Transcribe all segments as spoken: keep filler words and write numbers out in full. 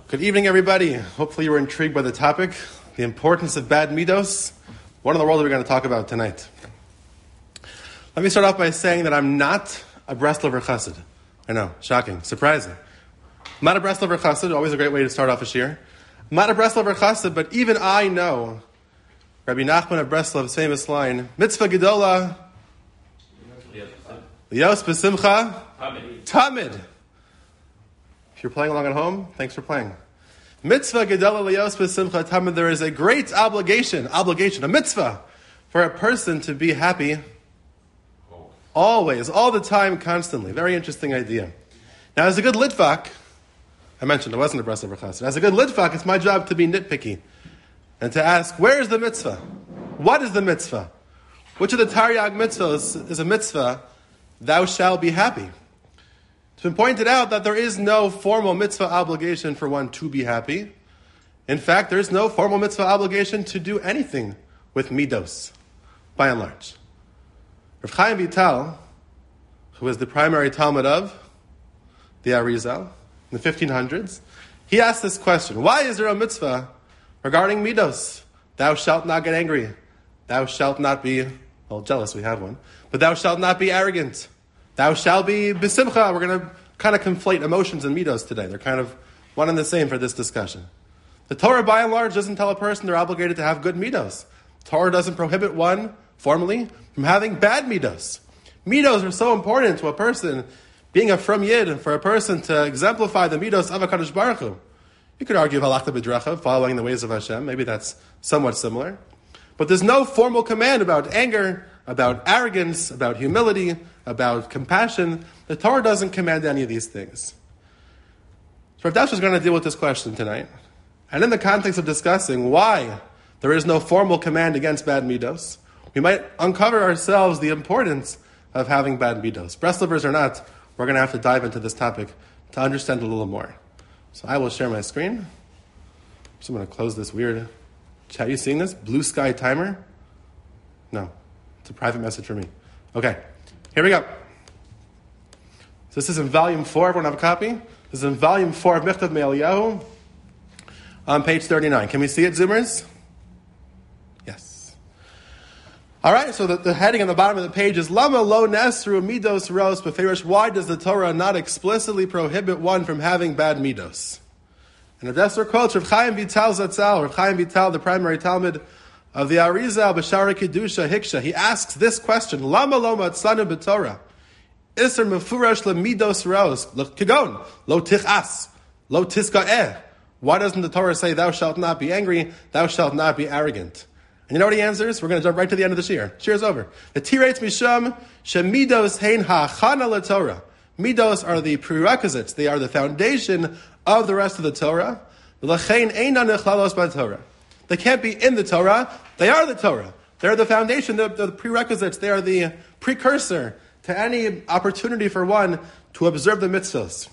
Good evening, everybody. Hopefully you were intrigued by the topic, the importance of bad midos. What in the world are we going to talk about tonight? Let me start off by saying that I'm not a Breslover Chassid. I know, shocking, surprising. I'm not a Breslover Chassid, always a great way to start off a shir. I'm not a Breslover Chassid, but even I know Rabbi Nachman of Breslov's famous line, Mitzvah Gedola, Lios B'Simcha, Tamid. If you're playing along at home, thanks for playing. Mitzvah Gedola Lios B'Simcha Tamid. There is a great obligation, obligation, a mitzvah, for a person to be happy always, all the time, constantly. Very interesting idea. Now, as a good litvak, I mentioned I wasn't a Breslover Chassid. As a good litvak, it's my job to be nitpicky and to ask, where is the mitzvah? What is the mitzvah? Which of the Taryag mitzvahs is a mitzvah, thou shalt be happy? It's been pointed out that there is no formal mitzvah obligation for one to be happy. In fact, there is no formal mitzvah obligation to do anything with midos, by and large. Rav Chaim Vital, who was the primary Talmud of the Arizal in the fifteen hundreds, he asked this question: why is there a mitzvah regarding midos? Thou shalt not get angry. Thou shalt not be, well, jealous, we have one. But thou shalt not be arrogant. Thou shalt be besimcha. We're going to kind of conflate emotions and midos today. They're kind of one and the same for this discussion. The Torah, by and large, doesn't tell a person they're obligated to have good midos. The Torah doesn't prohibit one, formally, from having bad midos. Midos are so important to a person, being a from yid, for a person to exemplify the midos of HaKadosh Baruch Hu. You could argue halachta b'dracha, following the ways of Hashem. Maybe that's somewhat similar. But there's no formal command about anger, about arrogance, about humility, about compassion. The Torah doesn't command any of these things. So Rav Dashka is going to deal with this question tonight. And in the context of discussing why there is no formal command against bad midos, we might uncover ourselves the importance of having bad midos. Breslovers or not, we're going to have to dive into this topic to understand a little more. So I will share my screen. So I'm going to close this weird chat. Are you seeing this? Blue sky timer? No. It's a private message for me. Okay. Here we go. So this is in volume four. Everyone have a copy? This is in volume four of Michtav Me'Eliyahu on page thirty-nine. Can we see it, Zoomers? Yes. All right, so the, the heading on the bottom of the page is Lama lo nesru midos ros b'ferish. Why does the Torah not explicitly prohibit one from having bad midos? And if that's their quote, Rav Chaim Vital Zatzal, Rav Chaim Vital, the primary Talmud of the Arizal B'Shara Kedusha Hiksha, he asks this question: Lama lo matzanu b'Torah iser mefurash lemidos ros kagon lo tichas lo tiska'eh. Why doesn't the Torah say, thou shalt not be angry, thou shalt not be arrogant? And you know what he answers? We're going to jump right to the end of the shir. Shir's over. The tirates misham shemidos hein ha'chana l'Torah. Midos are the prerequisites. They are the foundation of the rest of the Torah. L'chein einan nechlalos b'Torah. They can't be in the Torah. They are the Torah. They're the foundation, the, the prerequisites. They are the precursor to any opportunity for one to observe the mitzvahs.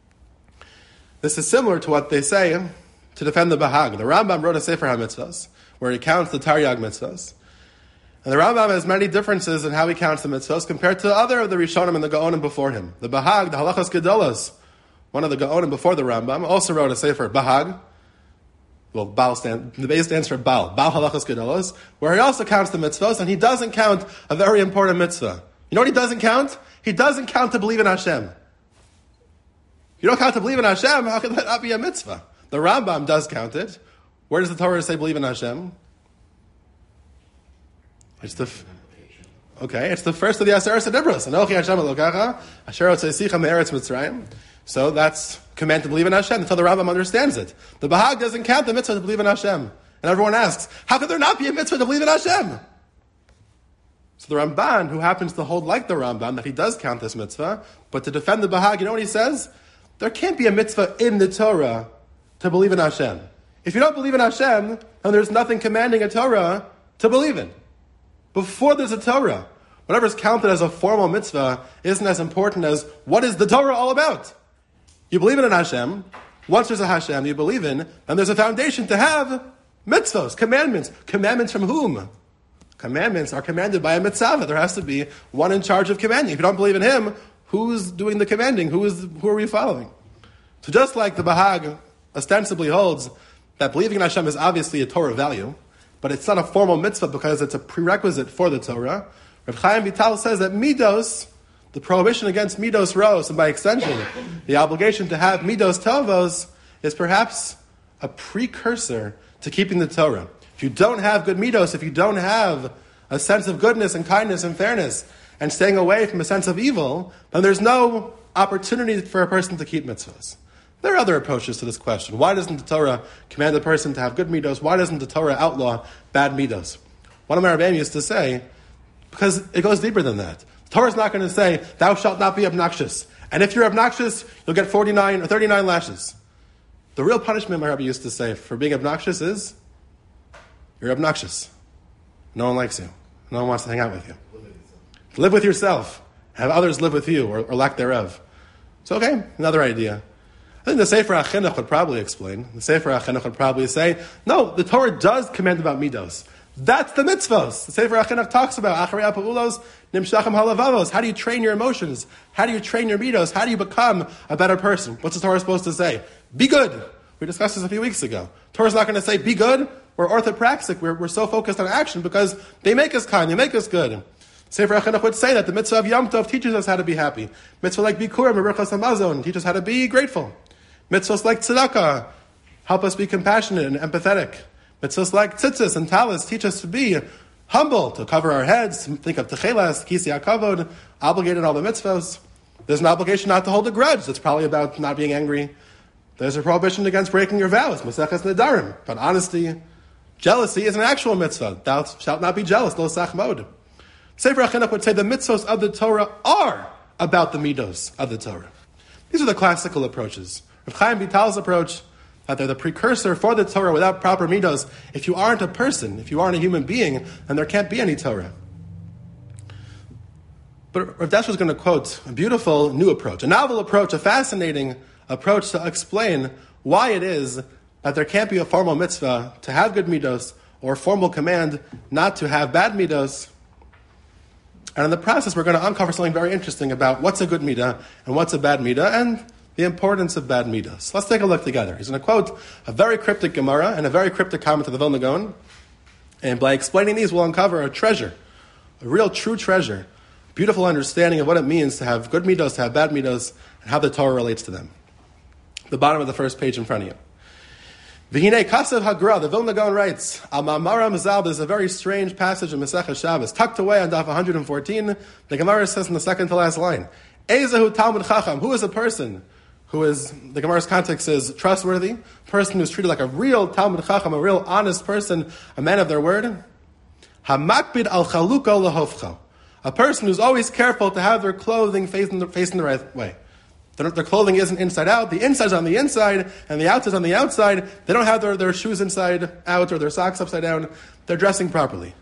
This is similar to what they say to defend the Bahag. The Rambam wrote a Sefer HaMitzvahs, where he counts the Taryag mitzvahs. And the Rambam has many differences in how he counts the mitzvahs compared to other of the Rishonim and the Gaonim before him. The Bahag, the Halachas Gedolos, one of the Gaonim before the Rambam, also wrote a Sefer Bahag. Well, Baal stand, the base stands for Baal, Baal Halachas Gedolos, where he also counts the mitzvahs, and he doesn't count a very important mitzvah. You know what he doesn't count? He doesn't count to believe in Hashem. If you don't count to believe in Hashem, how can that not be a mitzvah? The Rambam does count it. Where does the Torah say believe in Hashem? It's the f- okay. It's the first of the Aseret Sedibros. Anochi Hashem Elokecha Asher Otzeisicha Me'eretz Mitzrayim. So that's command to believe in Hashem until the Rambam understands it. The Bahag doesn't count the mitzvah to believe in Hashem, and everyone asks, how could there not be a mitzvah to believe in Hashem? So the Ramban, who happens to hold like the Rambam that he does count this mitzvah, but to defend the Bahag, you know what he says? There can't be a mitzvah in the Torah to believe in Hashem. If you don't believe in Hashem, then there's nothing commanding a Torah to believe in. Before there's a Torah, whatever's counted as a formal mitzvah isn't as important as what is the Torah all about. You believe in an Hashem. Once there's a Hashem you believe in, then there's a foundation to have mitzvahs, commandments. Commandments from whom? Commandments are commanded by a mitzvah. There has to be one in charge of commanding. If you don't believe in him, who's doing the commanding? Who is? Who are we following? So just like the Bahag ostensibly holds that believing in Hashem is obviously a Torah value, but it's not a formal mitzvah because it's a prerequisite for the Torah. Reb Chaim Vital says that midos, the prohibition against midos ros, and by extension, the obligation to have midos tovos, is perhaps a precursor to keeping the Torah. If you don't have good midos, if you don't have a sense of goodness and kindness and fairness, and staying away from a sense of evil, then there's no opportunity for a person to keep mitzvahs. There are other approaches to this question. Why doesn't the Torah command a person to have good midos? Why doesn't the Torah outlaw bad midos? One of my Rebbeim used to say, because it goes deeper than that. The Torah is not going to say, thou shalt not be obnoxious. And if you're obnoxious, you'll get forty-nine or thirty-nine lashes. The real punishment, my Rebbe used to say, for being obnoxious is, you're obnoxious. No one likes you. No one wants to hang out with you. Live with yourself. Have others live with you, or, or lack thereof. So, okay, another idea. I think the Sefer HaChinuch would probably explain. The Sefer HaChinuch would probably say, no, the Torah does command about midos. That's the mitzvos. The Sefer HaChinuch talks about acharei ha'pa'ulos nimshachim halavavos. How do you train your emotions? How do you train your midos? How do you become a better person? What's the Torah supposed to say? Be good. We discussed this a few weeks ago. The Torah's not going to say, be good. We're orthopraxic. We're, we're so focused on action because they make us kind. They make us good. Sefer HaChinuch would say that the mitzvah of Yom Tov teaches us how to be happy. Mitzvah like Bikurim, Merichos HaMazon, teach us how to be grateful. Mitzvahs like Tzedakah help us be compassionate and empathetic. Mitzvahs like Tzitzis and Talis teach us to be humble, to cover our heads, think of Techelas, Kisi HaKavod, obligated in all the mitzvahs. There's an obligation not to hold a grudge. That's probably about not being angry. There's a prohibition against breaking your vows, Maseches Nedarim, but honesty. Jealousy is an actual mitzvah. Thou shalt not be jealous, lo sachmod. Sefer HaChinuch would say the mitzvos of the Torah are about the midos of the Torah. These are the classical approaches. Reb Chaim Vital's approach, that they're the precursor for the Torah without proper midos. If you aren't a person, if you aren't a human being, then there can't be any Torah. But Rav Dessler is going to quote a beautiful new approach, a novel approach, a fascinating approach to explain why it is that there can't be a formal mitzvah to have good midos or a formal command not to have bad midos. And in the process, we're going to uncover something very interesting about what's a good midah and what's a bad midah and the importance of bad midas. Let's take a look together. He's going to quote a very cryptic Gemara and a very cryptic comment of the Vilna Gaon. And by explaining these, we'll uncover a treasure, a real true treasure, beautiful understanding of what it means to have good midos, to have bad midos, and how the Torah relates to them. The bottom of the first page in front of you. V'hinei Kasav Hagra, the Vilna Gaon writes, Al Ma'amara Mazal, there's a very strange passage in Masechah Shabbos, tucked away on daf one hundred fourteen. The Gemara says in the second to last line, Ezehu Talmud Chacham, who is a person who is, the Gemara's context is trustworthy, a person who's treated like a real Talmud Chacham, a real honest person, a man of their word. Hamakbid al chaluko lahofcho, a person who's always careful to have their clothing facing the, facing the right way. Their, their clothing isn't inside out, the inside's on the inside, and the outside's on the outside. They don't have their, their shoes inside out or their socks upside down. They're dressing properly.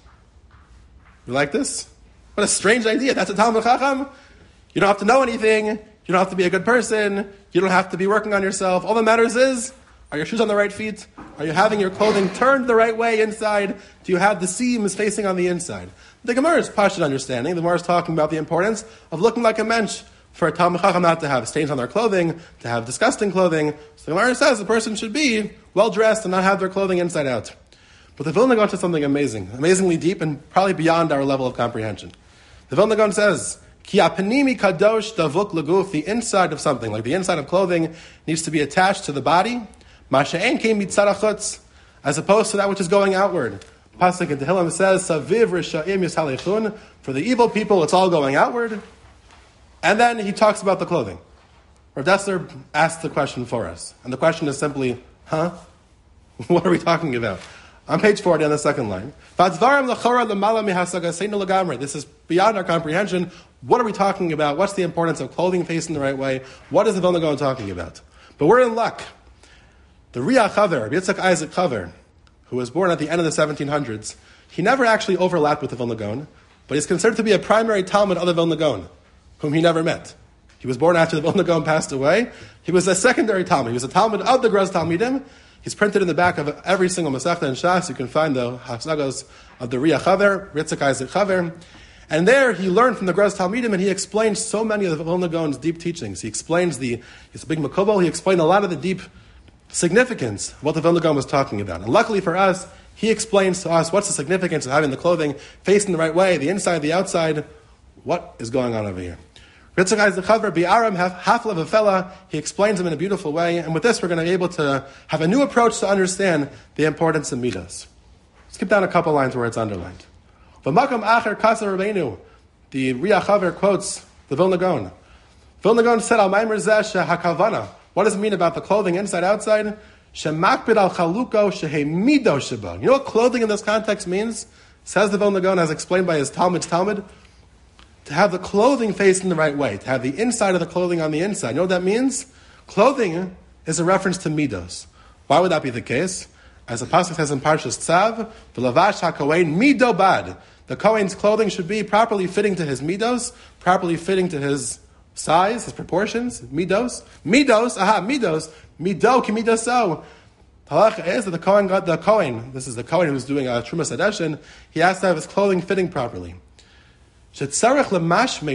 You like this? What a strange idea. That's a Talmud Chacham. You don't have to know anything. You don't have to be a good person. You don't have to be working on yourself. All that matters is, are your shoes on the right feet? Are you having your clothing turned the right way inside? Do you have the seams facing on the inside? The Gemara's Pashut understanding. The Gemara is talking about the importance of looking like a mensch. For a Talmud Chacham not to have stains on their clothing, to have disgusting clothing. So the Gemara says the person should be well-dressed and not have their clothing inside out. But the Vilna Gaon says something amazing, amazingly deep and probably beyond our level of comprehension. The Vilna Gaon says, Ki apanimi kadosh davuk laguf, the inside of something, like the inside of clothing, needs to be attached to the body, masha'en kein mitzad hachutz, as opposed to that which is going outward. Pasuk in Tehillim says, Saviv risha'im yishalechun, for the evil people it's all going outward. And then he talks about the clothing. Rav Dessler asked the question for us. And the question is simply, huh? What are we talking about? On page forty, on the second line. This is beyond our comprehension. What are we talking about? What's the importance of clothing facing the right way? What is the Vilna Gaon talking about? But we're in luck. The Riyah Chaver, Yitzchak Isaac Chaver, who was born at the end of the seventeen hundreds, he never actually overlapped with the Vilna Gaon, but he's considered to be a primary Talmud of the Vilna Gaon, whom he never met. He was born after the Vilna Gaon passed away. He was a secondary Talmud. He was a Talmud of the Gros Talmidim. He's printed in the back of every single Masechta and Shas. You can find the Hafzagos of the Riyah Chaver, Yitzchak Isaac Chaver. And there he learned from the Gros Talmidim, and he explained so many of the Vilna Gaon's deep teachings. He explains the, he's a big Makobel, he explained a lot of the deep significance of what the Vilna Gaon was talking about. And luckily for us, he explains to us what's the significance of having the clothing facing the right way, the inside, the outside. What is going on over here? Ritzchak the Chaver Bi'aram Hafla V'Fela. He explains them in a beautiful way. And with this, we're going to be able to have a new approach to understand the importance of midos. Skip down a couple lines where it's underlined. V'makam acher Kasar Rabbeinu. The Riyach Chaver quotes the Vilna Gaon. Vilna Gaon said, Al Maimer Zeh HaKavana. What does it mean about the clothing inside, outside? Shemakbid al chaluko shehe mido sheba. You know what clothing in this context means? Says the Vilna Gaon, as explained by his Talmud's Talmud. To have the clothing facing the right way. To have the inside of the clothing on the inside. You know what that means? Clothing is a reference to midos. Why would that be the case? As the pasuk says in Parshas Tzav, v'lavash hakohen mido bad. The Kohen's clothing should be properly fitting to his midos, properly fitting to his size, his proportions, midos. Midos, aha, midos. Mido ki midoso. Halacha is that the Kohen got the Kohen. This is the Kohen who's doing a Trumas Hadeshin. He has to have his clothing fitting properly. He has to have the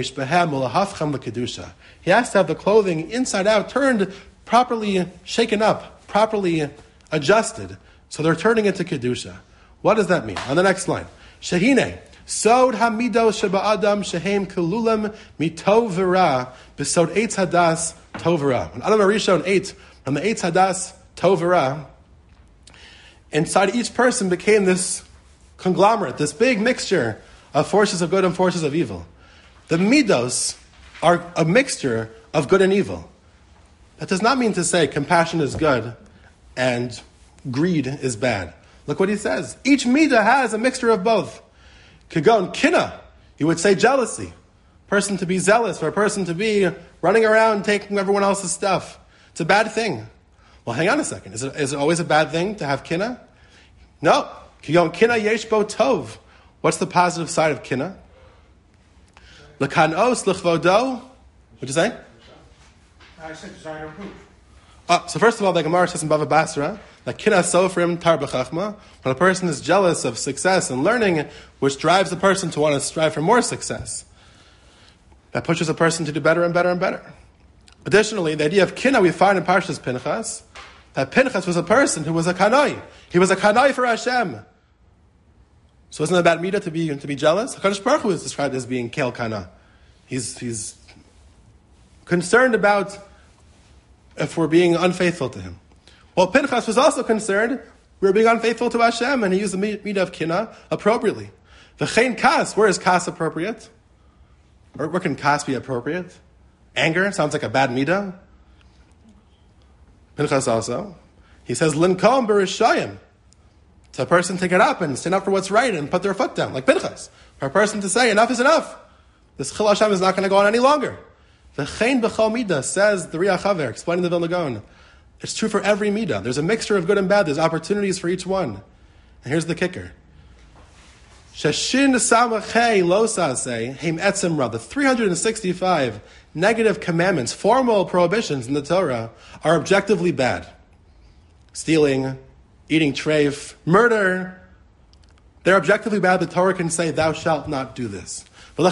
clothing inside out, turned properly, shaken up, properly adjusted. So they're turning into Kedusha. What does that mean? On the next line. Shehine. Sod hamidos sheba adam shehem kelulam mitov v'ra besod eitz hadas tov v'ra. When Adam Arishon ate from the eitz hadas tov v'ra, inside each person became this conglomerate, this big mixture of forces of good and forces of evil. The midos are a mixture of good and evil. That does not mean to say compassion is good and greed is bad. Look what he says. Each midah has a mixture of both. Kagon kina, you would say jealousy. Person to be zealous, or a person to be running around taking everyone else's stuff. It's a bad thing. Well, hang on a second. Is it, is it always a bad thing to have kina? No. Kagon kina yesh bo tov. What's the positive side of kina? L'kanos l'chvodo. What'd you say? I said desire to improve. Oh, so first of all, the Gemara says in Bava Basra that kina sofrim tar b'chachma. When a person is jealous of success and learning, which drives the person to want to strive for more success, that pushes a person to do better and better and better. Additionally, the idea of kina we find in Parshas Pinchas, that Pinchas was a person who was a kanoi. He was a kanoi for Hashem. So isn't it a bad midah to be to be jealous? HaKadosh Baruch Hu is described as being kel kana. He's he's concerned about if we're being unfaithful to him. Well, Pinchas was also concerned we were being unfaithful to Hashem, and he used the midah of kina appropriately. The chen kas, where is kas appropriate? Or where can kas be appropriate? Anger sounds like a bad midah. Pinchas also. He says, linkom berishayim. It's a person to get up and stand up for what's right and put their foot down, like Pinchas. For a person to say, enough is enough. This Chil Hashem is not going to go on any longer. The Chen B'chol Midah, says the Riyach Chaver, explaining the Vilna Gaon. It's true for every Midah. There's a mixture of good and bad. There's opportunities for each one. And here's the kicker. Sheshin Samachei Losase Heim Etzimra. The three hundred sixty-five negative commandments, formal prohibitions in the Torah, are objectively bad. Stealing, eating treif, murder. They're objectively bad. The Torah can say, thou shalt not do this. Torah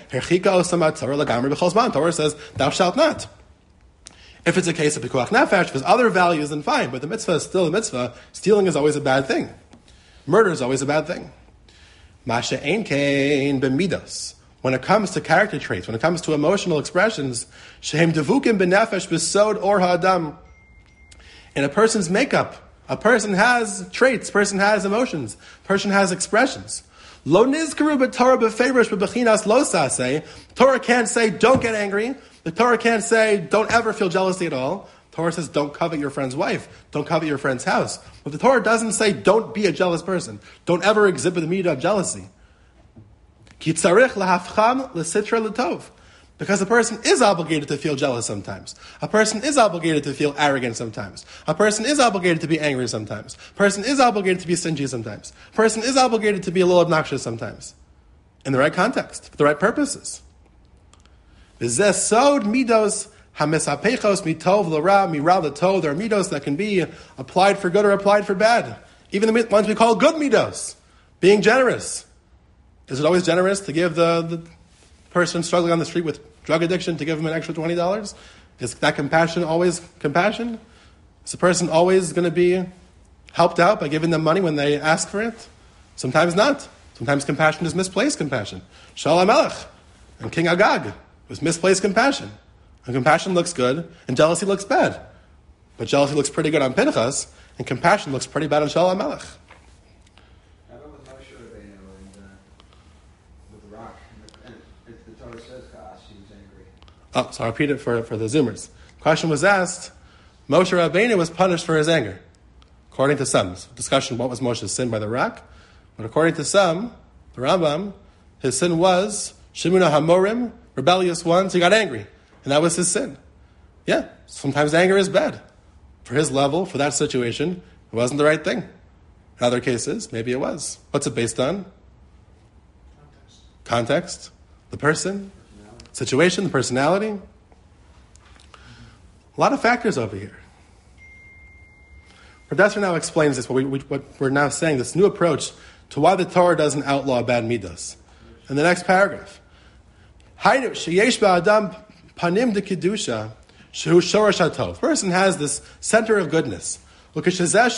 says, thou shalt not. If it's a case of pikuach nefesh, if there's other values, then fine. But the mitzvah is still a mitzvah. Stealing is always a bad thing. Murder is always a bad thing. Masha ein kein b'midos. When it comes to character traits, when it comes to emotional expressions, shehem devukim b'nefesh b'sod or ha'adam. In a person's makeup, a person has traits, person has emotions, person has expressions. Lo nizkaru b'Torah b'feirush b'bechinas lo saseh. Torah can't say, don't get angry. The Torah can't say, don't ever feel jealousy at all. Torah says, don't covet your friend's wife. Don't covet your friend's house. But the Torah doesn't say, don't be a jealous person. Don't ever exhibit the midah of jealousy. Ki tzarich lahafcham l'sitra l'tov. Because a person is obligated to feel jealous sometimes. A person is obligated to feel arrogant sometimes. A person is obligated to be angry sometimes. A person is obligated to be stingy sometimes. A person is obligated to be a little obnoxious sometimes. In the right context, for the right purposes. V'zeh sod midos hamisapechos mitov l'ra mira l'tov. There are midos that can be applied for good or applied for bad. Even the ones we call good midos. Being generous. Is it always generous to give the... the person struggling on the street with drug addiction to give him an extra twenty dollars? Is that compassion always compassion? Is a person always going to be helped out by giving them money when they ask for it? Sometimes not. Sometimes compassion is misplaced compassion. Shaul HaMelech and King Agag was misplaced compassion. And compassion looks good, and jealousy looks bad. But jealousy looks pretty good on Pinchas, and compassion looks pretty bad on Shaul HaMelech. How about with Moshe Rabbeinu and uh, with the rock? And the, and the Torah says, "Ka'as," he was angry. Oh, so I'll repeat it for, for the Zoomers. The question was asked, Moshe Rabbeinu was punished for his anger. According to some, discussion what was Moshe's sin by the rock. But according to some, the Rambam, his sin was Shimuna Hamorim, rebellious ones. He got angry, and that was his sin. Yeah, sometimes anger is bad. For his level, for that situation, it wasn't the right thing. In other cases, maybe it was. What's it based on? Context. Context, the person, situation, the personality. A lot of factors over here. Professor now explains this, what, we, what we're now saying, this new approach to why the Torah doesn't outlaw bad midos. In the next paragraph, Hainu sheyesh ba'adam panim de kedusha shehu shorash hatov. The person has this center of goodness. And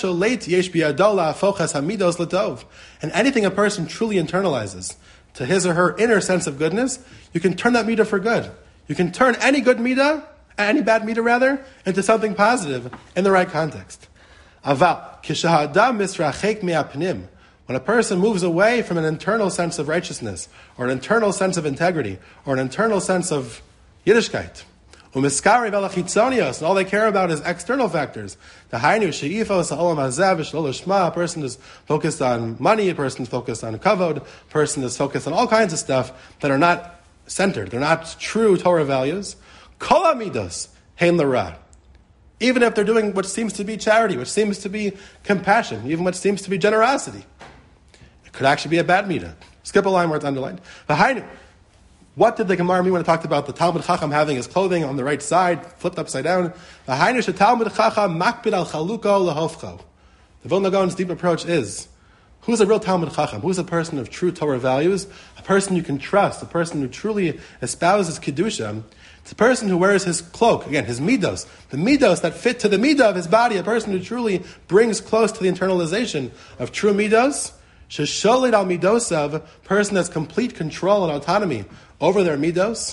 anything a person truly internalizes to his or her inner sense of goodness, you can turn that midah for good. You can turn any good midah, any bad midah rather, into something positive in the right context. Aval, kishahadam misrachek me'apnim. When a person moves away from an internal sense of righteousness, or an internal sense of integrity, or an internal sense of Yiddishkeit, umiskari velachitzonios, and all they care about is external factors. The hainu sheifos ha'olam hazev v'shlo lishma. A person is focused on money. A person is focused on kavod. A person is focused on all kinds of stuff that are not centered. They're not true Torah values. Kol hamidos hein l'ra. Even if they're doing what seems to be charity, which seems to be compassion, even what seems to be generosity, it could actually be a bad midah. Skip a line where it's underlined. V'hainu. What did the Gemara mean when it talked about the Talmud Chacham having his clothing on the right side, flipped upside down? The Talmud Chacham makpid al chaluko lahofcho. The Vilna Gaon's deep approach is, who's a real Talmud Chacham? Who's a person of true Torah values? A person you can trust, a person who truly espouses Kedusha. It's a person who wears his cloak, again, his midos, the midos that fit to the midah of his body, a person who truly brings close to the internalization of true midos. Shesholid al midosav, person has complete control and autonomy over their midos.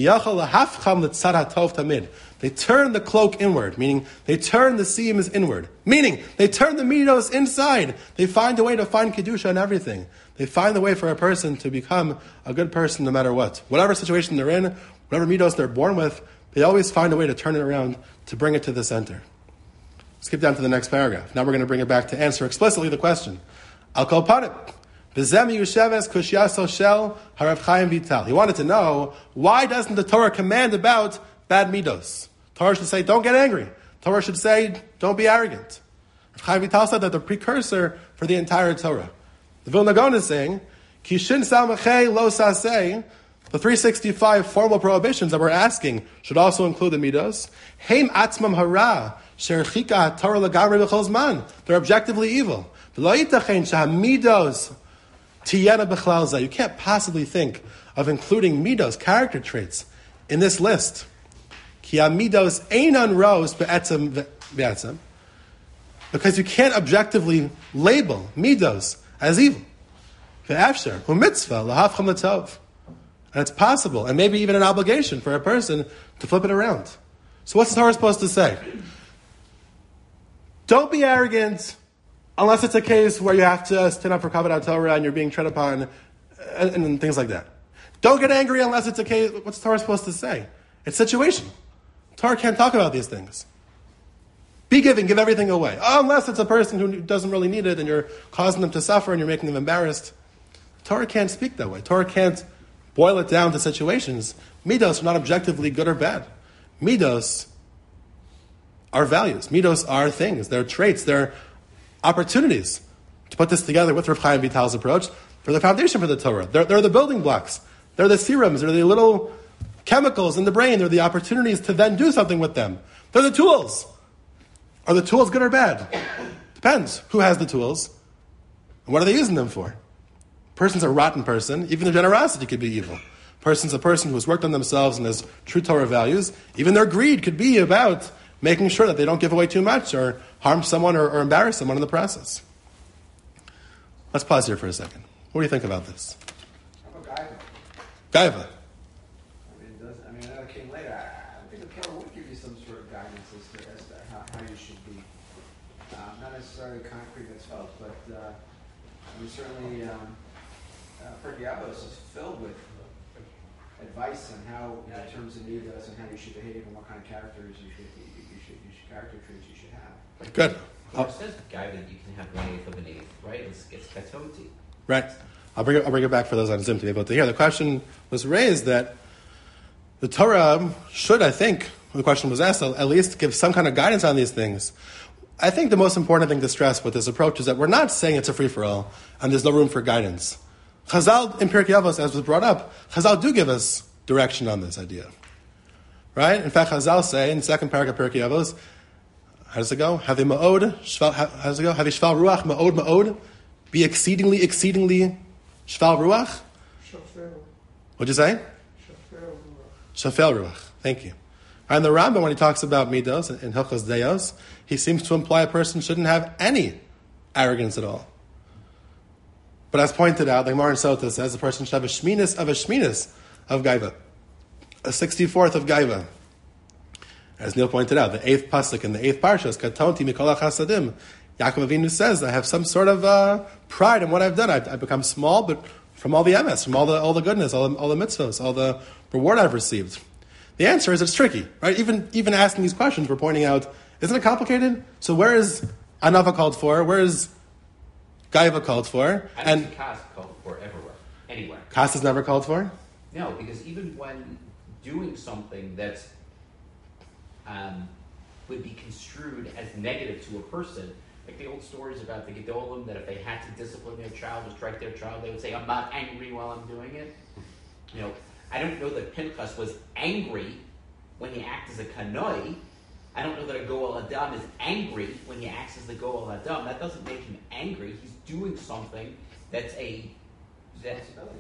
They turn the cloak inward, meaning they turn the seams inward, meaning they turn the midos inside. They find a way to find kedusha in everything. They find a way for a person to become a good person no matter what. Whatever situation they're in, whatever midos they're born with, they always find a way to turn it around, to bring it to the center. Skip down to the next paragraph. Now we're going to bring it back to answer explicitly the question. Al kol panim. He wanted to know, why doesn't the Torah command about bad midos? Torah should say, don't get angry. Torah should say, don't be arrogant. Rav Chaim Vital said that the precursor for the entire Torah. The Vilna Gaon is saying, Kishin samachei lo saseh, the three sixty-five formal prohibitions that we're asking should also include the midos. Heim atzmam hara, sherchika Torah lagamri b'chol zman. They're objectively evil. V'lo yitachen shahamidos tiyena b'chlal zeh. You can't possibly think of including midos, character traits, in this list. Ki midos einan ros be'etzem be'etzem. Because you can't objectively label midos as evil. Ve'afsher hu mitzvah lahafcham l'tov. And it's possible, and maybe even an obligation for a person to flip it around. So what's the Torah supposed to say? Don't be arrogant unless it's a case where you have to stand up for Kavod Torah and you're being tread upon, and, and things like that. Don't get angry unless it's a case. What's the Torah supposed to say? It's situational. Torah can't talk about these things. Be giving, give everything away. Unless it's a person who doesn't really need it and you're causing them to suffer and you're making them embarrassed. Torah can't speak that way. Torah can't boil it down to situations. Midos are not objectively good or bad. Midos are values. Midos are things. They're traits. They're opportunities. To put this together with Rav Chaim Vital's approach, they're the foundation for the Torah. They're, they're the building blocks. They're the serums. They're the little chemicals in the brain. They're the opportunities to then do something with them. They're the tools. Are the tools good or bad? Depends. Who has the tools? And what are they using them for? Person's a rotten person. Even their generosity could be evil. Person's a person who has worked on themselves and has true Torah values. Even their greed could be about making sure that they don't give away too much or harm someone or, or embarrass someone in the process. Let's pause here for a second. What do you think about this? I'm a gaiva. Gaiva. I mean, does, I mean, I know it came later. I, I think the Torah would give you some sort of guidance as to, as to how, how you should be. Um, not necessarily concrete that's felt, but uh, I mean, certainly um, uh, Pirkei Avos is filled with advice on how, in terms of midas and how you should behave and what kind of characters you should, you, you should, you should character traits you should have. Good. It says guy that you can have one eighth of an eighth, right? It's, it's katoti. Right. I'll bring it, I'll bring it back for those on Zoom to be able to hear. The question was raised that the Torah should, I think, when the question was asked, at least give some kind of guidance on these things. I think the most important thing to stress with this approach is that we're not saying it's a free-for-all and there's no room for guidance. Chazal in Pirkei Avos, as was brought up, Chazal do give us direction on this idea. Right? In fact, Chazal say in the second paragraph of Pirkei Avos, how does it go? Have ma'od, shval, how does it go? Have shval ruach, ma'od, ma'od, be exceedingly, exceedingly shval ruach? Shafel. What'd you say? Shafel ruach. Shafel ruach. Thank you. And the Rambam, when he talks about midos in Hilchos Deos, he seems to imply a person shouldn't have any arrogance at all. But as pointed out, the Gemara in Sota says a person should have a shminis of a shminis of gaiva, a sixty-fourth of gaiva. As Neil pointed out, the eighth pasuk in the eighth parshas, katonti mikol chasadim, Yaakov Avinu says, I have some sort of uh, pride in what I've done. I've, I've become small, but from all the emes, from all the all the goodness, all the, all the mitzvahs, all the reward I've received. The answer is it's tricky, right? Even even asking these questions, we're pointing out, isn't it complicated? So where is anava called for? Where is gaiva called for? I And think kas called for everywhere, anywhere. kas is never called for? No, because even when doing something that's um, would be construed as negative to a person, like the old stories about the Gedolim, that if they had to discipline their child or strike their child, they would say, I'm not angry while I'm doing it. You know, I don't know that Pinchas was angry when he acted as a kanoi. I don't know that a Goel Adam is angry when he acts as the Goel Adam. That doesn't make him angry. He's doing something that's a... that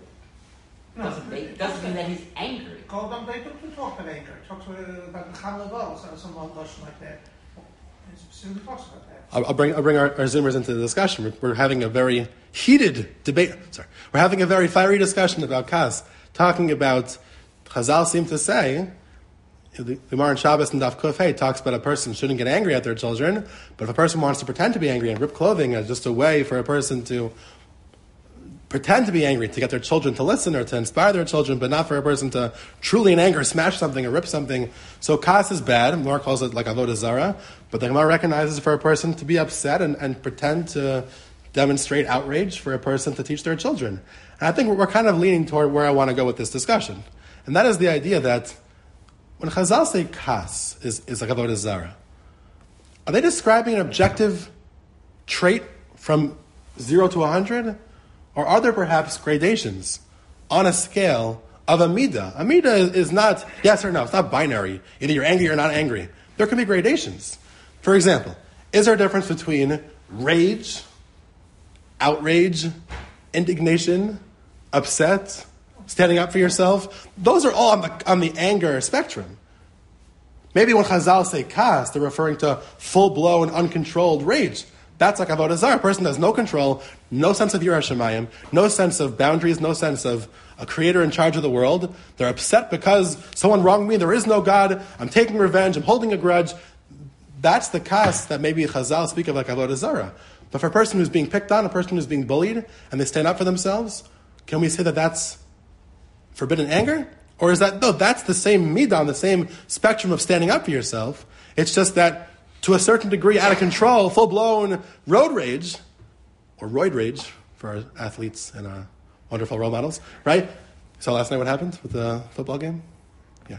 doesn't, make, doesn't mean that he's angry. Call them, they don't talk about anger. Talk about the Chalaval, so some notion like that. It specifically talks about that. I'll, I'll bring I'll bring our, our Zoomers into the discussion. We're, we're having a very heated debate. Sorry, we're having a very fiery discussion about kas, talking about Chazal seem to say. The Gemara in Shabbos and Daf Kuf Hey talks about a person shouldn't get angry at their children, but if a person wants to pretend to be angry and rip clothing as just a way for a person to pretend to be angry, to get their children to listen or to inspire their children, but not for a person to truly in anger smash something or rip something. So kas is bad. The Gemara calls it like avodah zara, but the Gemara recognizes for a person to be upset and, and pretend to demonstrate outrage for a person to teach their children. And I think we're kind of leaning toward where I want to go with this discussion. And that is the idea that when Chazal say kas is, is like avodah zara, are they describing an objective trait from zero to a hundred? Or are there perhaps gradations on a scale of a midah? A midah is not yes or no. It's not binary. Either you're angry or not angry. There can be gradations. For example, is there a difference between rage, outrage, indignation, upset, standing up for yourself? Those are all on the on the anger spectrum. Maybe when Chazal say kas, they're referring to full-blown, uncontrolled rage. That's like avodah zarah. A person has no control, no sense of Yirah Shamayim, no sense of boundaries, no sense of a creator in charge of the world. They're upset because someone wronged me. There is no God. I'm taking revenge. I'm holding a grudge. That's the kas that maybe Chazal speak of like avodah zarah. But for a person who's being picked on, a person who's being bullied, and they stand up for themselves, can we say that that's forbidden anger? Or is that, no, that's the same midah, on the same spectrum of standing up for yourself. It's just that to a certain degree, out of control, full-blown road rage, or roid rage for our athletes and our wonderful role models, right? So last night what happened with the football game? Yeah.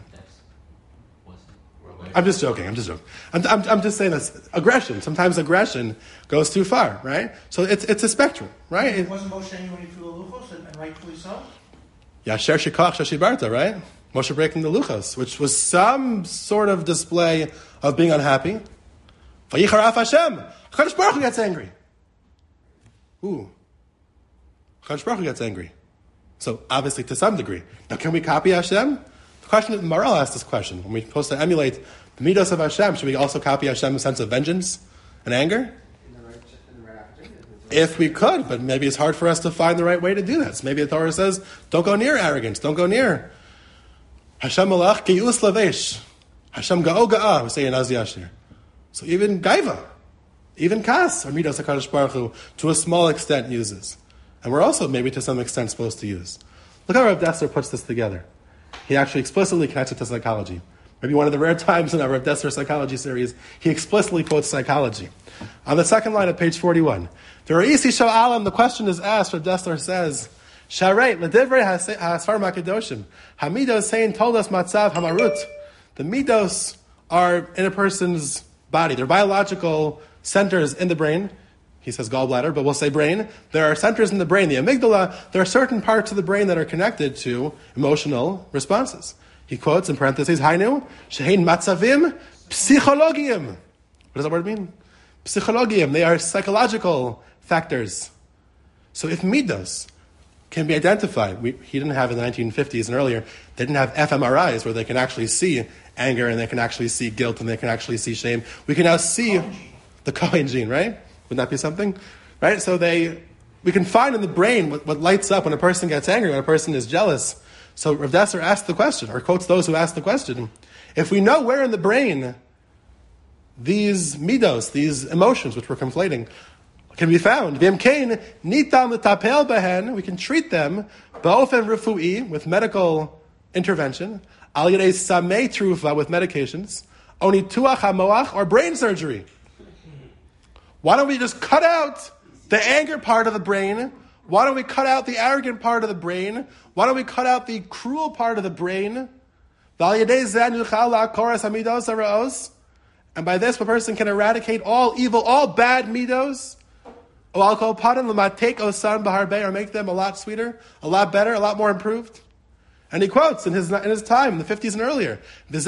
I'm just joking, I'm just joking. I'm, I'm, I'm just saying this. Aggression, sometimes aggression goes too far, right? So it's it's a spectrum, right? It wasn't Moshe anyway for the luchos, and rightfully so? Yeah, Sher Shikach Shashibarta, right? Moshe breaking the luchos, which was some sort of display of being unhappy. Vayicharaf Hashem. HaKadosh Baruch Hu gets angry. Ooh. HaKadosh Baruch Hu gets angry. So obviously to some degree. Now can we copy Hashem? The question that Maral asked this question: when we're supposed to emulate the midos of Hashem, should we also copy Hashem's sense of vengeance and anger? In the right, in the right opportunity. If we could, but maybe it's hard for us to find the right way to do that. So maybe the Torah says, don't go near arrogance, don't go near. Hashem malach ge'us lavesh. Hashem ga'o ga'ah, we say in Az Yashir. So even gaiva, even kas, or midas HaKadosh Baruch Hu, to a small extent uses. And we're also maybe to some extent supposed to use. Look how Rav Dessler puts this together. He actually explicitly connects it to psychology. Maybe one of the rare times in our Rav Dessler psychology series, he explicitly quotes psychology. On the second line of page forty-one, the Reisi Sha'alam, the question is asked, Rav Dessler says, Shareit, L'divrei Hasfar Makadoshim, Hamidos saying told us Matzav Hamarut. The midos are in a person's body. They're biological centers in the brain. He says gallbladder, but we'll say brain. There are centers in the brain, the amygdala. There are certain parts of the brain that are connected to emotional responses. He quotes in parentheses, Hainu, Shehein Matzavim Psychologium. What does that word mean? Psychologium. They are psychological factors. So if midos can be identified, we, he didn't have in the nineteen fifties and earlier, they didn't have f M R Is where they can actually see anger and they can actually see guilt and they can actually see shame. We can now see the Cohen gene, right? Wouldn't that be something? Right? So they, we can find in the brain what, what lights up when a person gets angry, when a person is jealous. So Rav Dessler asked the question, or quotes those who asked the question. If we know where in the brain these midos, these emotions which we're conflating, can be found, we can treat them ba'ofen refu'i, with medical intervention, al yedei samei trufa, with medications, oni tuach hamoach, or brain surgery. Why don't we just cut out the anger part of the brain? Why don't we cut out the arrogant part of the brain? Why don't we cut out the cruel part of the brain? And by this, a person can eradicate all evil, all bad midos. Or make them a lot sweeter, a lot better, a lot more improved. And he quotes in his in his time, in the fifties and earlier, a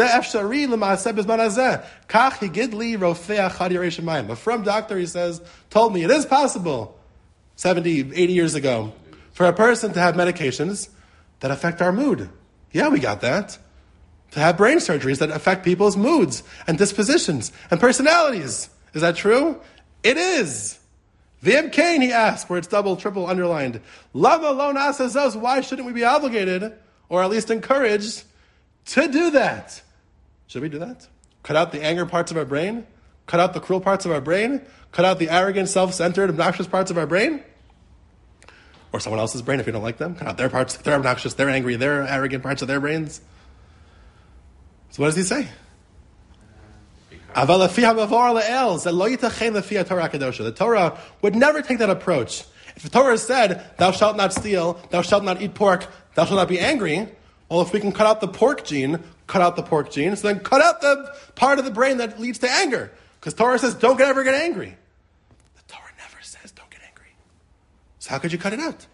from doctor, he says, told me it is possible, seventy, eighty years ago, for a person to have medications that affect our mood. Yeah, we got that. To have brain surgeries that affect people's moods and dispositions and personalities. Is that true? It is. V'im Kain, he asked, where it's double, triple underlined. Lama lo na'aseh, why shouldn't we be obligated, or at least encouraged, to do that? Should we do that? Cut out the anger parts of our brain? Cut out the cruel parts of our brain? Cut out the arrogant, self-centered, obnoxious parts of our brain? Or someone else's brain if you don't like them? Cut out their parts, they're obnoxious, they're angry, they're arrogant parts of their brains? So what does he say? The Torah would never take that approach. If the Torah said, thou shalt not steal, thou shalt not eat pork, thou shalt not be angry, well, if we can cut out the pork gene, cut out the pork gene, so then cut out the part of the brain that leads to anger. Because Torah says, don't ever get angry. The Torah never says, don't get angry. So how could you cut it out?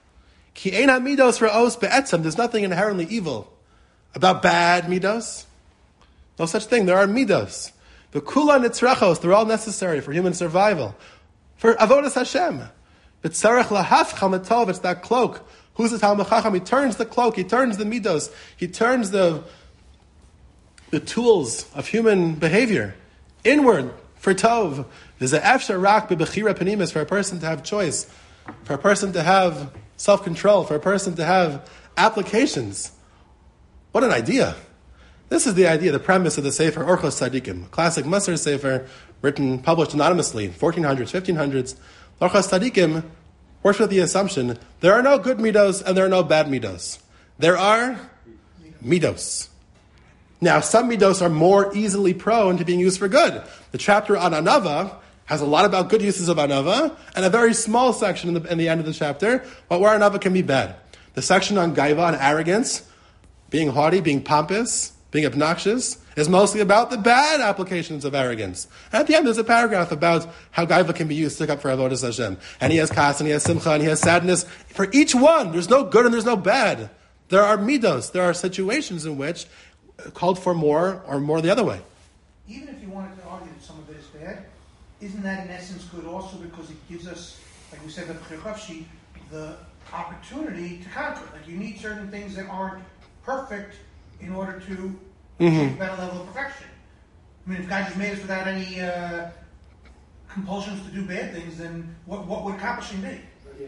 There's nothing inherently evil about bad midos. No such thing. There are midos. The kula nitzrachos, they're all necessary for human survival. For avodas Hashem. B'tzarech lahafcham etov, it's that cloak. Who's the Talmud Chacham? He turns the cloak, he turns the midos, he turns the, the tools of human behavior inward for tov. There's a efshar rak b'bechira penimis, for a person to have choice, for a person to have self-control, for a person to have applications. What an idea. This is the idea, the premise of the Sefer Orchos Tzadikim, a classic Musar Sefer written, published anonymously, fourteen hundreds, fifteen hundreds. Orchos Tzadikim works with the assumption there are no good midos and there are no bad midos. There are midos. Now, some midos are more easily prone to being used for good. The chapter on Anava has a lot about good uses of Anava, and a very small section in the, in the end of the chapter, but where Anava can be bad. The section on Gaiva, on arrogance, being haughty, being pompous, being obnoxious, is mostly about the bad applications of arrogance. And at the end, there's a paragraph about how Gaiva can be used to stick up for Avodas Hashem. And he has kas, and he has simcha, and he has sadness. For each one, there's no good and there's no bad. There are midos. There are situations in which called for more or more the other way. Even if you wanted to argue that some of it is bad, isn't that in essence good also because it gives us, like we said, the opportunity to conquer? Like you need certain things that aren't perfect in order to Mm-hmm. achieve a better level of perfection. I mean, if God just made us without any uh, compulsions to do bad things, then what, what would accomplishing be?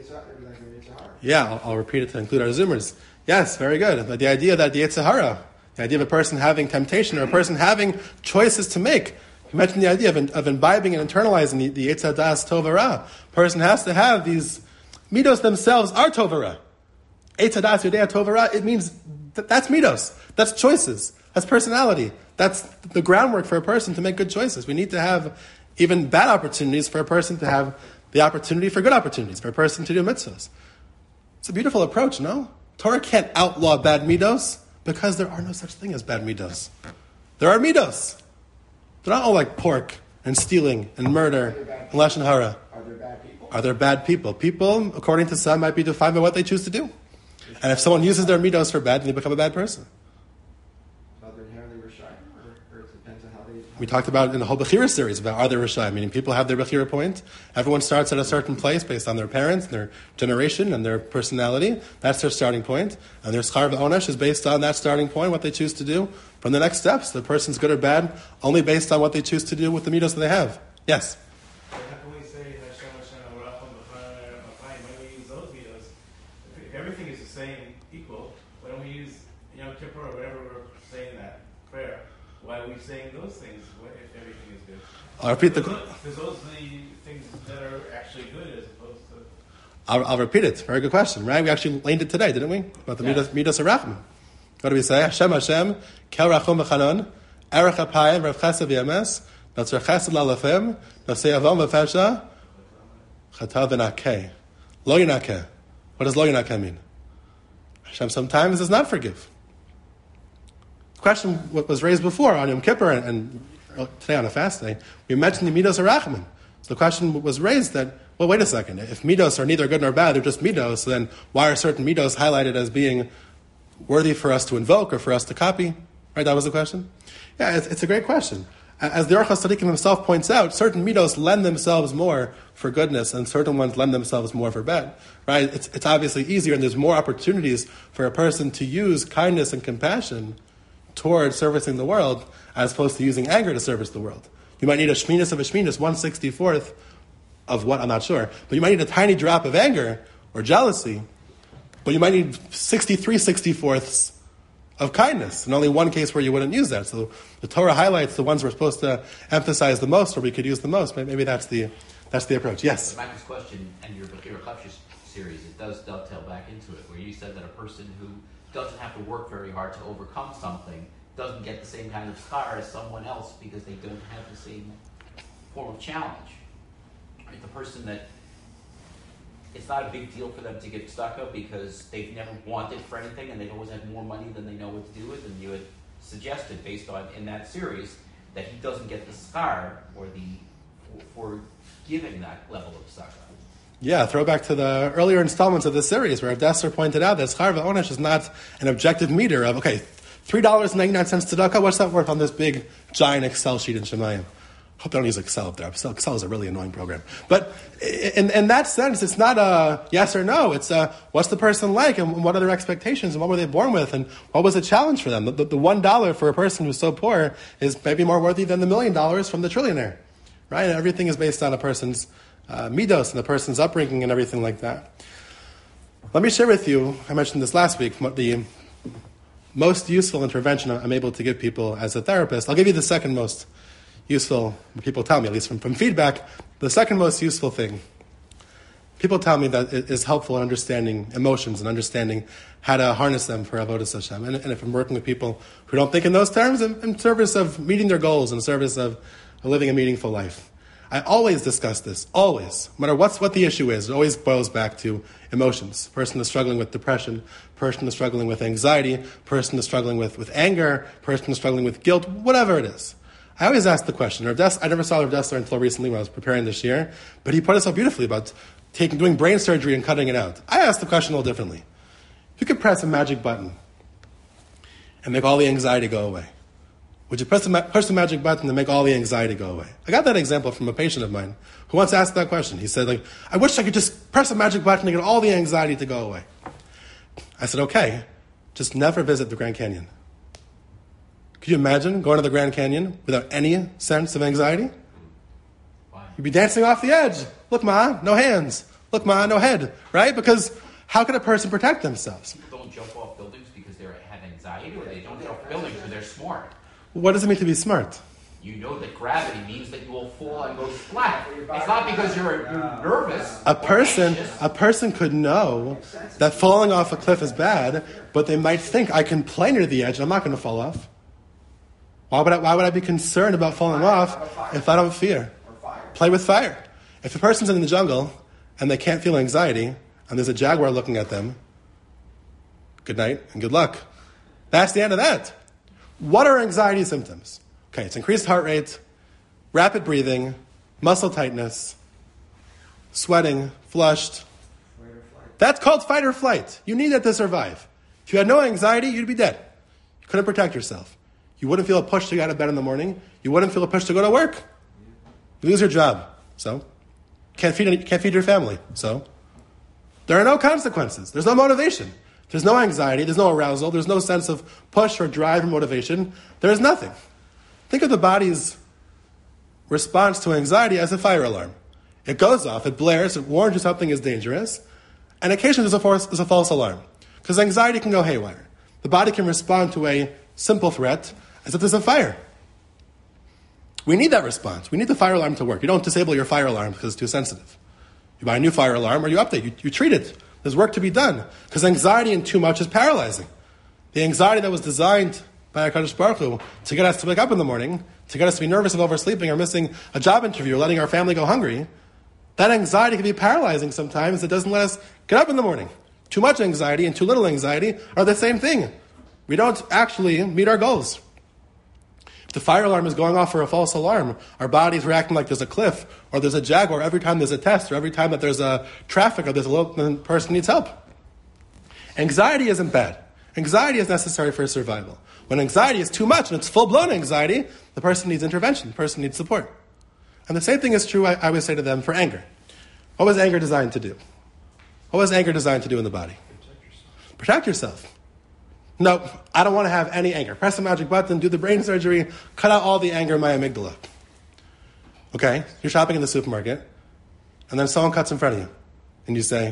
Yeah, I'll, I'll repeat it to include our Zoomers. Yes, very good. But the idea that the Yetzer Hara, the idea of a person having temptation or a person having choices to make. You mentioned the idea of, of imbibing and internalizing the, the Yetzer Das Tov Ra. A person has to have these midos themselves are Tov Ra. Yetzer Das Yodea Tov Ra, it means that, that's midos. That's choices. That's personality. That's the groundwork for a person to make good choices. We need to have even bad opportunities for a person to have the opportunity for good opportunities, for a person to do mitzvahs. It's a beautiful approach, no? Torah can't outlaw bad midos because there are no such thing as bad midos. There are midos. They're not all like pork and stealing and murder and lashon hara. Are there bad people? Are there bad people? People, according to some, might be defined by what they choose to do. And if someone uses their midos for bad, then they become a bad person. Are they inherently Rishayim, or, or it depends on how they... How We talked about in the whole Bechira series about are there Rishayim, meaning people have their Bechira point. Everyone starts at a certain place based on their parents, their generation, and their personality. That's their starting point. And their Schar V'Onesh is based on that starting point, what they choose to do. From the next steps, the person's good or bad, only based on what they choose to do with the midos that they have. Yes? How can we say Hashem, Hashem, Racham, B'chai, B'chai, when we use those midos? If everything is the same, equal, why don't we use Yom Kippur or whatever we're saying that prayer? Why are we saying those things if everything is good? I'll repeat the... Because those are the things that are actually good as opposed to... I'll, I'll repeat it. Very good question, right? We actually learned it today, didn't we? About the Yeah. midos, midos Arachman. What do we say? Hashem, Hashem, Kel Rachum V'chanon, Erech HaPayim, Rav Chesed V'yemes, Notzer Chesed Lalafim, Nosei Avom V'fesha, Chatav V'nakeh. Lo Yinakeh. What does Lo Yinakeh mean? Hashem sometimes does not forgive. The question what was raised before on Yom Kippur and, and today on a fast day, we mentioned the midos Arachman. So the question was raised that, well, wait a second. If midos are neither good nor bad, they're just midos, then why are certain midos highlighted as being worthy for us to invoke or for us to copy? Right, that was the question? Yeah, it's, it's a great question. As the Orchos Tzadikim himself points out, certain midos lend themselves more for goodness and certain ones lend themselves more for bad. Right? It's, it's obviously easier and there's more opportunities for a person to use kindness and compassion towards servicing the world as opposed to using anger to service the world. You might need a shminas of a shminas, one sixty-fourth of what, I'm not sure, but you might need a tiny drop of anger or jealousy, but you might need sixty-three sixty-fourths of kindness, and only one case where you wouldn't use that. So the Torah highlights the ones we're supposed to emphasize the most, or we could use the most. Maybe that's the that's the approach. Yes? Mike's question and your Bechira Chafshis series, it does dovetail back into it, where you said that a person who doesn't have to work very hard to overcome something doesn't get the same kind of scar as someone else because they don't have the same form of challenge. Right? The person that it's not a big deal for them to get stuck up because they've never wanted for anything and they've always had more money than they know what to do with, and you had suggested based on in that series that he doesn't get the scar or the for, for giving that level of tzedakah. Yeah, throwback to the earlier installments of this series where Dessler pointed out that Schar V'Onesh is not an objective meter of, okay, three dollars and ninety-nine cents tzedakah, what's that worth on this big, giant Excel sheet in Shemayim? Hope they don't use Excel up there. Excel, Excel is a really annoying program. But in, in that sense, it's not a yes or no. It's a, what's the person like and what are their expectations and what were they born with and what was the challenge for them? The, the, the one dollar for a person who's so poor is maybe more worthy than the million dollars from the trillionaire. Right? And everything is based on a person's uh, midos and a person's upbringing and everything like that. Let me share with you, I mentioned this last week, the most useful intervention I'm able to give people as a therapist. I'll give you the second most useful, people tell me, at least from, from feedback, the second most useful thing. People tell me that it is helpful in understanding emotions and understanding how to harness them for Avodas Hashem. And, and if I'm working with people who don't think in those terms, in, in service of meeting their goals, in service of, of living a meaningful life. I always discuss this, always. No matter what's, what the issue is, it always boils back to emotions. Person is struggling with depression, person is struggling with anxiety, person is struggling with, with anger, person is struggling with guilt, whatever it is. I always ask the question. Rav Dessler, I never saw Rav Dessler until recently when I was preparing this year, but he put it so beautifully about taking, doing brain surgery and cutting it out. I asked the question a little differently. If you could press a magic button and make all the anxiety go away, would you press the, push the magic button and make all the anxiety go away? I got that example from a patient of mine who once asked that question. He said, like, I wish I could just press a magic button and get all the anxiety to go away. I said, okay, just never visit the Grand Canyon. Could you imagine going to the Grand Canyon without any sense of anxiety? Why? You'd be dancing off the edge. Look, Ma, no hands. Look, Ma, no head. Right? Because how can a person protect themselves? People don't jump off buildings because they have anxiety, or they don't jump off buildings because they're smart. What does it mean to be smart? You know that gravity means that you will fall and go flat. It's not because you're, you're nervous. A person, anxious. a person could know that falling off a cliff is bad, but they might think, I can play near the edge and I'm not going to fall off. Why would I, why would I be concerned about falling off if I don't fear? Play with fire. If a person's in the jungle and they can't feel anxiety and there's a jaguar looking at them, good night and good luck. That's the end of that. What are anxiety symptoms? Okay, it's increased heart rate, rapid breathing, muscle tightness, sweating, flushed. That's called fight or flight. You need that to survive. If you had no anxiety, you'd be dead. You couldn't protect yourself. You wouldn't feel a push to get out of bed in the morning. You wouldn't feel a push to go to work. You lose your job. So, can't feed any, can't feed your family. So, there are no consequences. There's no motivation. There's no anxiety. There's no arousal. There's no sense of push or drive or motivation. There is nothing. Think of the body's response to anxiety as a fire alarm. It goes off, it blares, it warns you something is dangerous, and occasionally there's a, force, there's a false alarm. Because anxiety can go haywire. The body can respond to a simple threat as if there's a fire. We need that response. We need the fire alarm to work. You don't disable your fire alarm because it's too sensitive. You buy a new fire alarm or you update, you, you treat it. There's work to be done. Because anxiety and too much is paralyzing. The anxiety that was designed by HaKadosh Baruch Hu to get us to wake up in the morning, to get us to be nervous of oversleeping or missing a job interview or letting our family go hungry, that anxiety can be paralyzing sometimes. It doesn't let us get up in the morning. Too much anxiety and too little anxiety are the same thing. We don't actually meet our goals. If the fire alarm is going off for a false alarm, our body's reacting like there's a cliff or there's a jaguar every time there's a test or every time that there's a traffic or there's a little person needs help. Anxiety isn't bad. Anxiety is necessary for survival. When anxiety is too much and it's full-blown anxiety, the person needs intervention, the person needs support. And the same thing is true, I, I would say to them, for anger. What was anger designed to do? What was anger designed to do in the body? Protect yourself. Protect yourself. No, I don't want to have any anger. Press the magic button, do the brain surgery, cut out all the anger in my amygdala. Okay, you're shopping in the supermarket, and then someone cuts in front of you, and you say,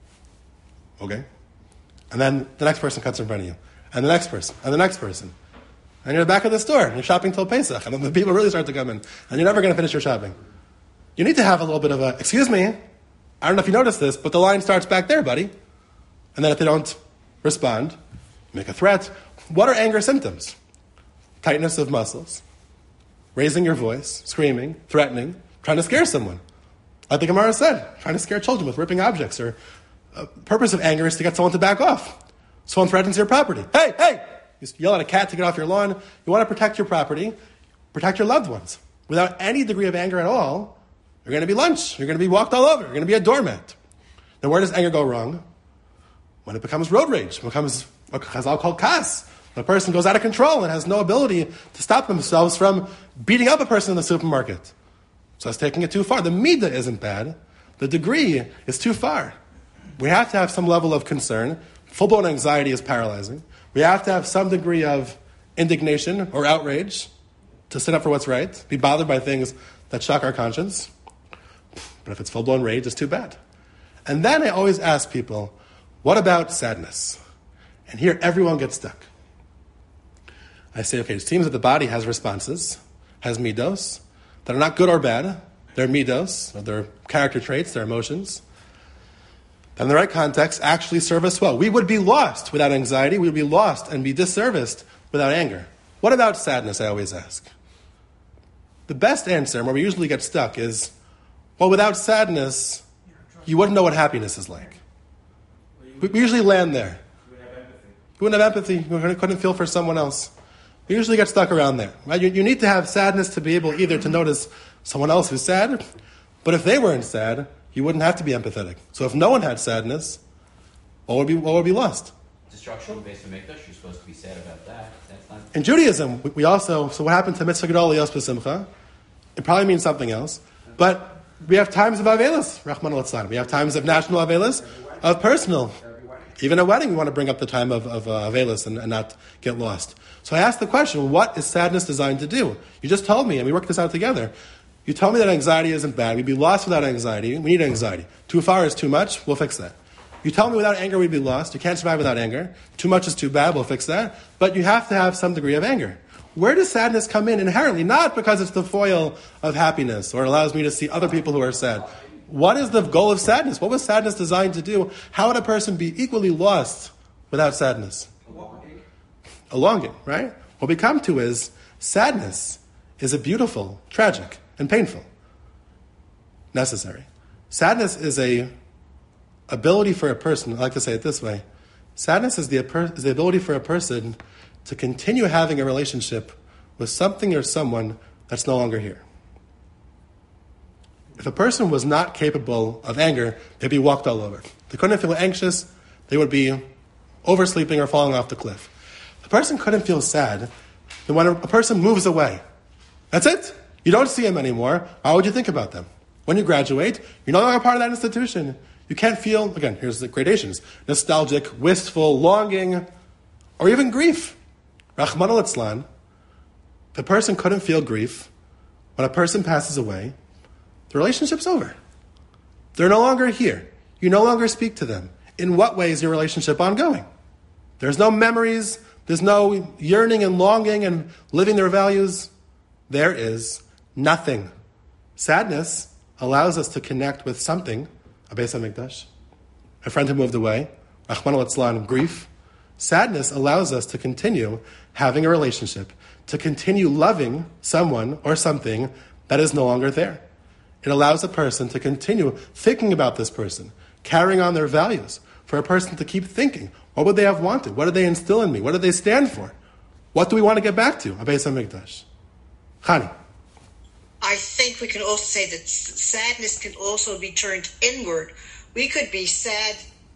okay. And then the next person cuts in front of you, and the next person, and the next person. And you're at the back of the store, and you're shopping till Pesach, and then the people really start to come in, and you're never going to finish your shopping. You need to have a little bit of a, excuse me, I don't know if you noticed this, but the line starts back there, buddy. And then if they don't respond, make a threat. What are anger symptoms? Tightness of muscles, raising your voice, screaming, threatening, trying to scare someone. Like the Gemara said, trying to scare children with ripping objects. Or the purpose of anger is to get someone to back off. Someone threatens your property. Hey, hey! You yell at a cat to get off your lawn. You want to protect your property, protect your loved ones. Without any degree of anger at all, you're going to be lunch. You're going to be walked all over. You're going to be a doormat. Now, where does anger go wrong? When it becomes road rage. It becomes what Chazal called kas. The person goes out of control and has no ability to stop themselves from beating up a person in the supermarket. So it's taking it too far. The midah isn't bad. The degree is too far. We have to have some level of concern. Full-blown anxiety is paralyzing. We have to have some degree of indignation or outrage to stand up for what's right, be bothered by things that shock our conscience. But if it's full-blown rage, it's too bad. And then I always ask people, what about sadness? And here everyone gets stuck. I say, okay, it seems that the body has responses, has midos, that are not good or bad. They're midos, or they're character traits, they're emotions. That in the right context actually serve us well. We would be lost without anxiety. We would be lost and be disserviced without anger. What about sadness, I always ask? The best answer, and where we usually get stuck, is, well, without sadness, you wouldn't know what happiness is like. We, we usually land there. You wouldn't have empathy. You couldn't feel for someone else. We usually get stuck around there. Right? You, you need to have sadness to be able either to notice someone else who's sad, but if they weren't sad, you wouldn't have to be empathetic. So if no one had sadness, what would be, what would be lost? Destruction based on Mikdash, you're supposed to be sad about that. That's not... In Judaism, we, we also, so what happened to Mitzvah Gedol Yos B'Simcha? It probably means something else. But we have times of Avelis, Rahman al-Tzlan. We have times of national Avelis, of personal. Even a wedding, we want to bring up the time of, of uh, Avelis and, and not get lost. So I asked the question, what is sadness designed to do? You just told me, and we worked this out together. You told me that anxiety isn't bad. We'd be lost without anxiety. We need anxiety. Too far is too much. We'll fix that. You tell me without anger we'd be lost. You can't survive without anger. Too much is too bad. We'll fix that. But you have to have some degree of anger. Where does sadness come in inherently? Not because it's the foil of happiness or allows me to see other people who are sad. What is the goal of sadness? What was sadness designed to do? How would a person be equally lost without sadness? A longing. A longing, right? What we come to is sadness is a beautiful, tragic, and painful. Necessary. Sadness is a ability for a person, I like to say it this way, sadness is the, is the ability for a person to continue having a relationship with something or someone that's no longer here. If a person was not capable of anger, they'd be walked all over. They couldn't feel anxious, they would be oversleeping or falling off the cliff. If a person couldn't feel sad, then when a, a person moves away, that's it. You don't see them anymore. Why would you think about them? When you graduate, you're no longer part of that institution. You can't feel, again, here's the gradations, nostalgic, wistful, longing, or even grief. Rahman al-Itzlan, if a person couldn't feel grief, when a person passes away, the relationship's over. They're no longer here. You no longer speak to them. In what way is your relationship ongoing? There's no memories, there's no yearning and longing and living their values. There is nothing. Sadness allows us to connect with something, a Beis HaMikdash, a friend who moved away, Rahman al-Itzlan, grief. Sadness allows us to continue having a relationship, to continue loving someone or something that is no longer there. It allows a person to continue thinking about this person, carrying on their values, for a person to keep thinking, what would they have wanted? What did they instill in me? What did they stand for? What do we want to get back to? A Beis HaMikdash. Chani. I think we can also say that sadness can also be turned inward. We could be sad.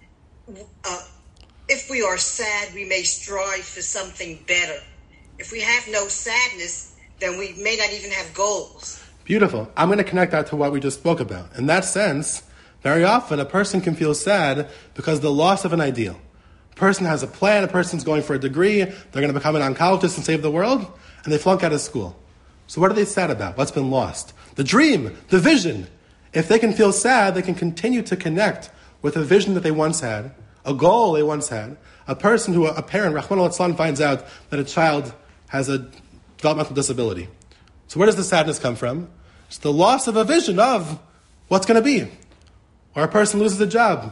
Uh, if we are sad, we may strive for something better. If we have no sadness, then we may not even have goals. Beautiful. I'm going to connect that to what we just spoke about. In that sense, very often a person can feel sad because of the loss of an ideal. A person has a plan, a person's going for a degree, they're going to become an oncologist and save the world, and they flunk out of school. So what are they sad about? What's been lost? The dream, the vision. If they can feel sad, they can continue to connect with a vision that they once had, a goal they once had. A person who, a parent, Rahman al-Itzlan, finds out that a child has a developmental disability. So where does the sadness come from? It's the loss of a vision of what's going to be. Or a person loses a job.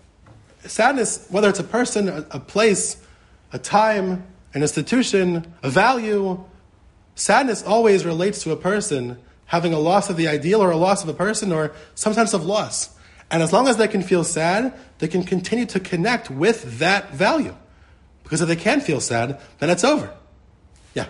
Sadness, whether it's a person, a, a place, a time, an institution, a value, sadness always relates to a person having a loss of the ideal or a loss of a person or some sense of loss. And as long as they can feel sad, they can continue to connect with that value. Because if they can't feel sad, then it's over. Yeah.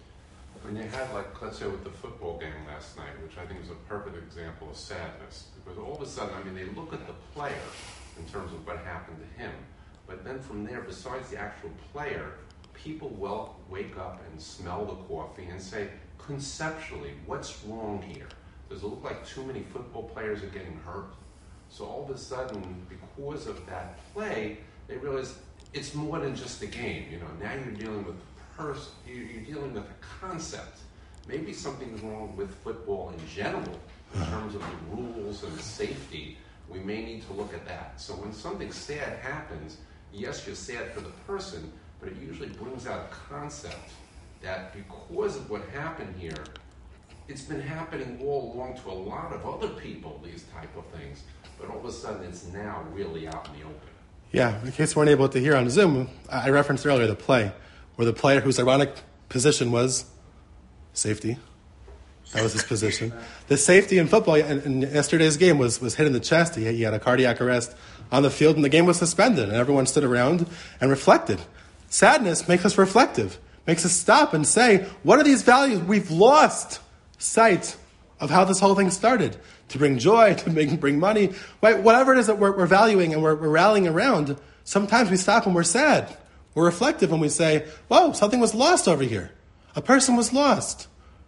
When you had, like, let's say with the football game last night, which I think is a perfect example of sadness, because all of a sudden, I mean, they look at the player in terms of what happened to him, but then from there, besides the actual player, people will wake up and smell the coffee and say, conceptually, what's wrong here? Does it look like too many football players are getting hurt? So all of a sudden, because of that play, they realize it's more than just a game. You know, now you're dealing with pers- you're dealing with a concept. Maybe something's wrong with football in general in terms of the rules and the safety. We may need to look at that. So when something sad happens, yes, you're sad for the person, but it usually brings out a concept that because of what happened here, it's been happening all along to a lot of other people, these type of things, but all of a sudden it's now really out in the open. Yeah, in case you weren't able to hear on Zoom, I referenced earlier the play, where the player whose ironic position was safety. That was his position. The safety in football in, in yesterday's game was, was hit in the chest. He, he had a cardiac arrest on the field, and the game was suspended, and everyone stood around and reflected. Sadness makes us reflective, makes us stop and say, what are these values? We've lost sight of how this whole thing started. To bring joy, to bring, bring money, right? Whatever it is that we're, we're valuing and we're, we're rallying around, sometimes we stop and we're sad. We're reflective and we say, whoa, something was lost over here. A person was lost.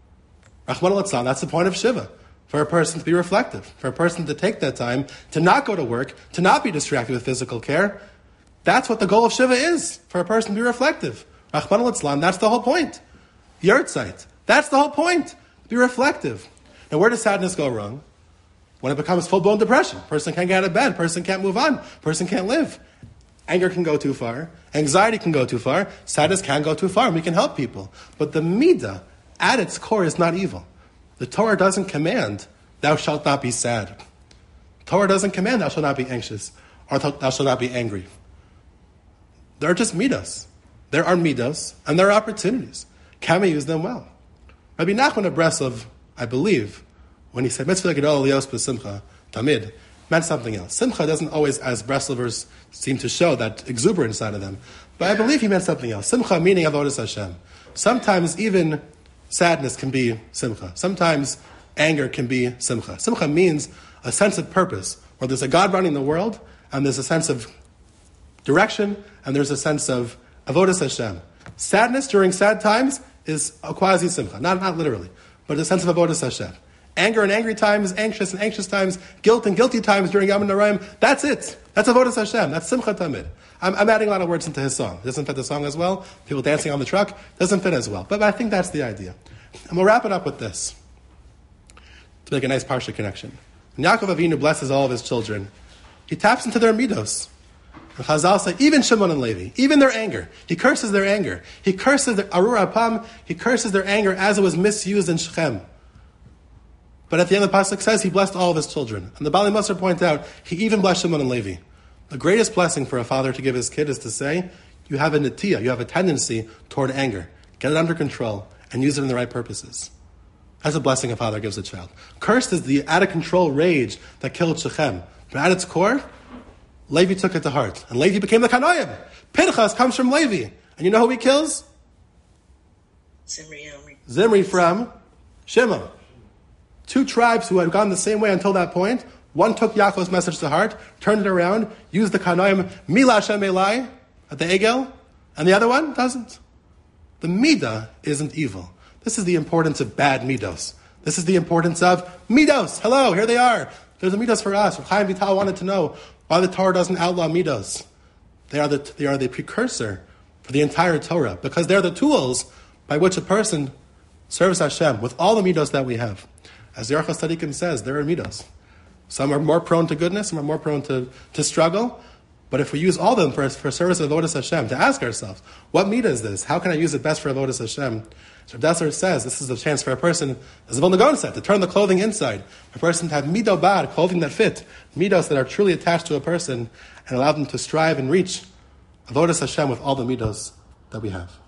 Rahman al-Itzlan, that's the point of Shiva. For a person to be reflective, for a person to take that time, to not go to work, to not be distracted with physical care, That's what the goal of Shiva is, for a person to be reflective. Rahman al-Islam, that's the whole point. Yurtzeit, that's the whole point. Be reflective. Now, where does sadness go wrong? When it becomes full-blown depression. Person can't get out of bed. Person can't move on. Person can't live. Anger can go too far. Anxiety can go too far. Sadness can go too far. And we can help people. But the midah, at its core, is not evil. The Torah doesn't command, thou shalt not be sad. The Torah doesn't command, thou shalt not be anxious. Or thou shalt not be angry. They're just midos. There are midos, and there are opportunities. Can we use them well? Rabbi Nachman of Breslov, I believe, when he said mitzvah gedol lios b'simcha tamid, meant something else. Simcha doesn't always, as Breslovers seem to show, that exuberance out of them. But I believe he meant something else. Simcha meaning avodas Hashem. Sometimes even sadness can be simcha. Sometimes anger can be simcha. Simcha means a sense of purpose, where there's a God running the world, and there's a sense of direction, and there's a sense of avodas Hashem. Sadness during sad times is a quasi simcha, not, not literally, but a sense of avodas Hashem. Anger in angry times, anxious in anxious times, guilt and guilty times during Yom Noraim, that's it. That's avodas Hashem. That's simcha tamid. I'm, I'm adding a lot of words into his song. It doesn't fit the song as well. People dancing on the truck doesn't fit as well. But, but I think that's the idea. And we'll wrap it up with this, to make a nice parsha connection. When Yaakov Avinu blesses all of his children, he taps into their midos. And Chazal say, even Shimon and Levi, even their anger, he curses their anger. He curses their arur apam, he curses their anger as it was misused in Shechem. But at the end of the pasuk says he blessed all of his children. And the Bali Musar point out, he even blessed Shimon and Levi. The greatest blessing for a father to give his kid is to say, you have a netiya, you have a tendency toward anger. Get it under control and use it in the right purposes. That's a blessing a father gives a child. Cursed is the out-of-control rage that killed Shechem. But at its core, Levi took it to heart. And Levi became the Kanoim. Pinchas comes from Levi. And you know who he kills? Zimri, Zimri from Shimon. Two tribes who had gone the same way until that point. One took Yaakov's message to heart, turned it around, used the Kanoim, Mila Hashem Elai, at the Egel, and the other one doesn't. The Midah isn't evil. This is the importance of bad Midos. This is the importance of Midos. Hello, here they are. There's a Midos for us. Chaim Vital wanted to know why the Torah doesn't outlaw Midos. They are the, they are the precursor for the entire Torah, because they're the tools by which a person serves Hashem with all the Midos that we have. As the Yerchas Tzadikim says, there are midos. Some are more prone to goodness, some are more prone to, to struggle. But if we use all of them for, for service of Avodas Hashem, to ask ourselves, what midah is this? How can I use it best for Avodas Hashem? So Desser says this is a chance for a person, as the Vilna Gaon said, to turn the clothing inside. A person to have mido bad, clothing that fit, midos that are truly attached to a person, and allow them to strive and reach Avodas Hashem with all the midos that we have.